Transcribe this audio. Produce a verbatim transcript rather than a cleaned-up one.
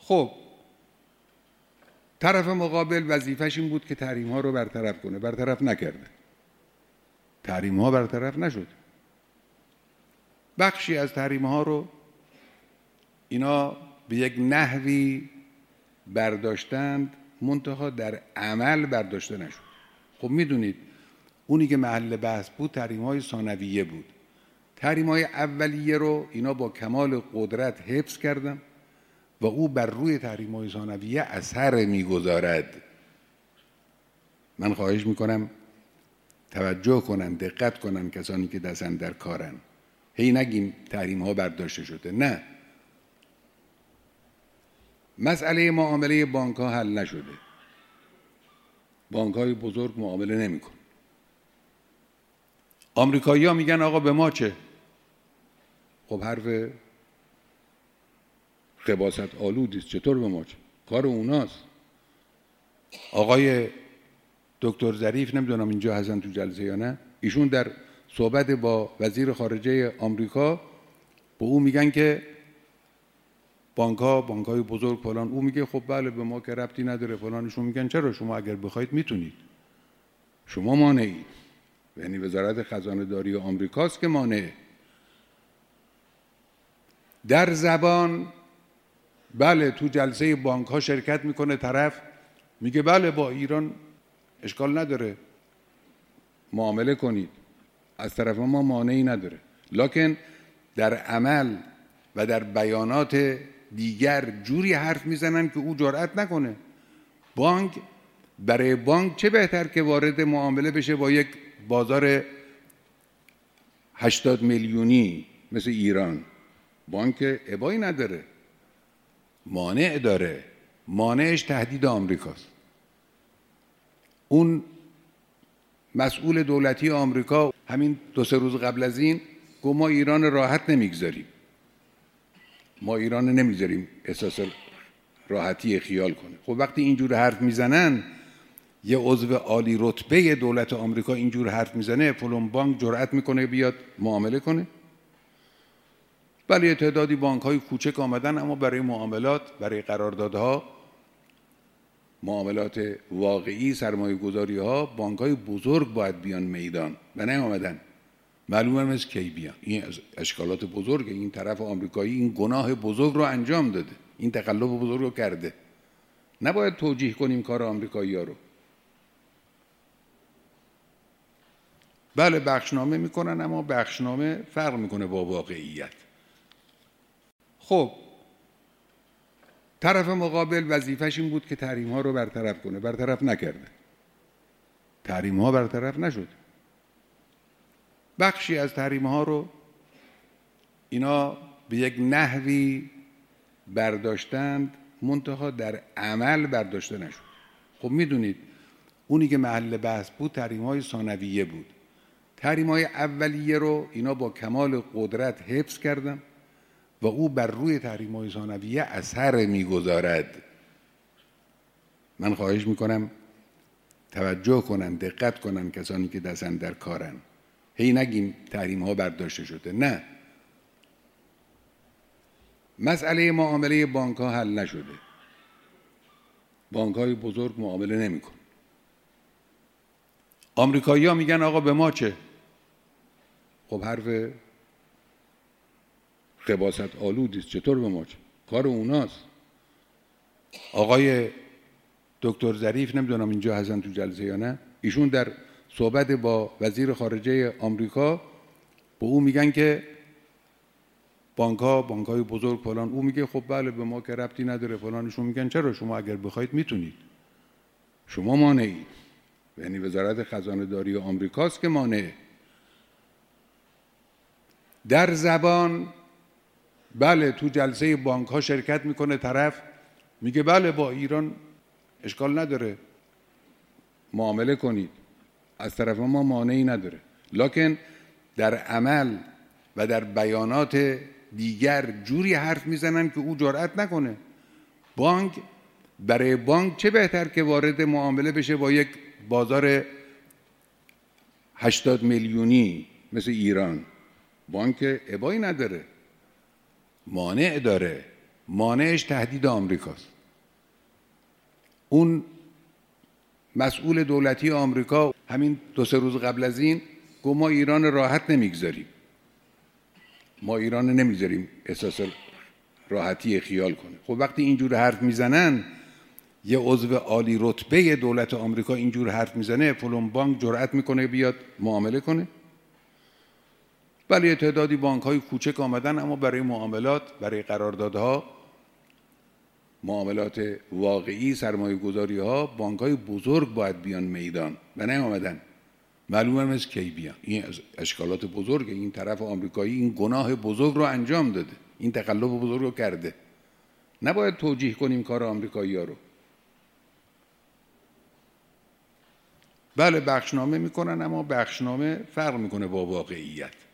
خب طرف مقابل وظیفش این بود که تحریم ها رو برطرف کنه، برطرف نکرده، تحریم ها برطرف نشد. بخشی از تحریم ها رو اینا به یک نحوی برداشتند، منتها در عمل برداشته نشد. خب میدونید اونی که محل بحث بود تحریم های ثانویه بود. تحریم های اولیه رو اینا با کمال قدرت حفظ کردن و او بر روی تحریم های ثانویه اثر میگذارد. من خواهش میکنم توجه کنن، دقت کنن کسانی که دستن در کارن. هی نگیم تحریم ها برداشته شده، نه. مسئله معامله بانک ها حل نشده. بانک های بزرگ معامله نمی کن. آمریکایی ها میگن آقا به ما چه؟ خب حرف خباثت آلودیست. چطور به ما چه؟ کار اوناست. آقای دکتر ظریف، نمیدونم اینجا هستن تو جلسه یا نه، ایشون در صحبت با وزیر خارجه آمریکا به او میگن که بانک ها بانک های بزرگ فلان، او میگه خب بله به ما که ربطی نداره فلان. ایشون میگن چرا؟ شما اگر بخواید میتونید، شما مانعید. یعنی وزارت خزانه داری آمریکاست که مانعه. در زبان بله تو جلسه بانک ها شرکت میکنه، طرف میگه بله با ایران اشکال نداره معامله کنید، از طرف ما مانعی نداره، لکن در عمل و در بیانات دیگر جوری حرف میزنن که او جرأت نکنه. بانک، برای بانک چه بهتر که وارد معامله بشه با یک بازار هشتاد میلیونی مثل ایران. بانک ابایی نداره، مانع داره. مانعش تهدید آمریکاست. اون مسئول دولتی آمریکا همین دو سه روز قبل از این گفت ما ایران راحت نمیگذاریم، ما ایران نمیگذاریم احساس راحتی خیال کنه. خب وقتی اینجور حرف میزنن، یه عضو عالی رتبه دولت آمریکا اینجور حرف میزنه، فلان بانک جرأت میکنه بیاد معامله کنه؟ بله تعدادی بانک های کوچک آمدن، اما برای معاملات، برای قراردادها، معاملات واقعی، سرمایه گذاری ها، بانک های بزرگ باید بیان میدان و نه آمدن. معلومه مثل کی بیان. این اشکالات بزرگه. این طرف آمریکایی این گناه بزرگ رو انجام داده، این تقلب بزرگ رو کرده. نباید توجیه کنیم کار آمریکایی ها رو. بله بخشنامه میکنن، اما بخشنامه فرق میکنه با واقعیت. خب طرف مقابل وظیفش این بود که تحریم ها رو برطرف کنه، برطرف نکرده، تحریم ها برطرف نشد. بخشی از تحریم ها رو اینا به یک نحوی برداشتند، منتها در عمل برداشته نشد. خب میدونید اونی که محل بحث بود تحریم های ثانویه بود. تحریم های اولیه رو اینا با کمال قدرت حفظ کردن و او بر روی تحریم های ثانویه اثر میگذارد. من خواهش میکنم توجه کنن، دقت کنن کسانی که دستن در کارن. هی نگیم تحریم ها برداشته شده، نه. مسئله معامله بانک ها حل نشده. بانک های بزرگ معامله نمی کن. آمریکایی ها میگن آقا به ما چه؟ خب حرف خباثت آلودیست. چطور به ما چه؟ کار اوناست. آقای دکتر ظریف، نمیدونم اینجا هستن تو جلسه یا نه، ایشون در صحبت با وزیر خارجه آمریکا به او میگن که بانک ها بانک های بزرگ فلان. او میگه خب بله به ما که ربطی نداره فلان. ایشون میگن چرا؟ شما اگر بخواید میتونید، شما مانعید. یعنی وزارت خزانه داری آمریکاست که مانعه. در زبان بله تو جلسه بانک ها شرکت میکنه، طرف میگه بله با ایران اشکال نداره معامله کنید، از طرف ما مانعی نداره، لکن در عمل و در بیانات دیگر جوری حرف میزنن که او جرأت نکنه. بانک، برای بانک چه بهتر که وارد معامله بشه با یک بازار هشتاد میلیونی مثل ایران. بانک ابایی نداره، مانع داره. مانعش تهدید آمریکاست. اون مسئول دولتی آمریکا همین دو سه روز قبل از این گفت ما ایران راحت نمیگذاریم، ما ایران نمیگذاریم احساس راحتی خیال کنه. خب وقتی اینجور حرف میزنن، یه عضو عالی رتبه دولت آمریکا اینجور حرف میزنه، فلان بانک جرأت میکنه بیاد معامله کنه؟ بله تعدادی بانک های کوچک آمدن، اما برای معاملات، برای قراردادها، معاملات واقعی، سرمایه گذاری ها، بانک های بزرگ باید بیان میدان و نه آمدن. معلومه هم از کی بیان. این اشکالات بزرگه. این طرف آمریکایی این گناه بزرگ رو انجام داده، این تقلب بزرگ رو کرده. نباید توجیه کنیم کار آمریکایی ها رو. بله بخشنامه میکنن، اما بخشنامه فرق میکنه با واقعیت.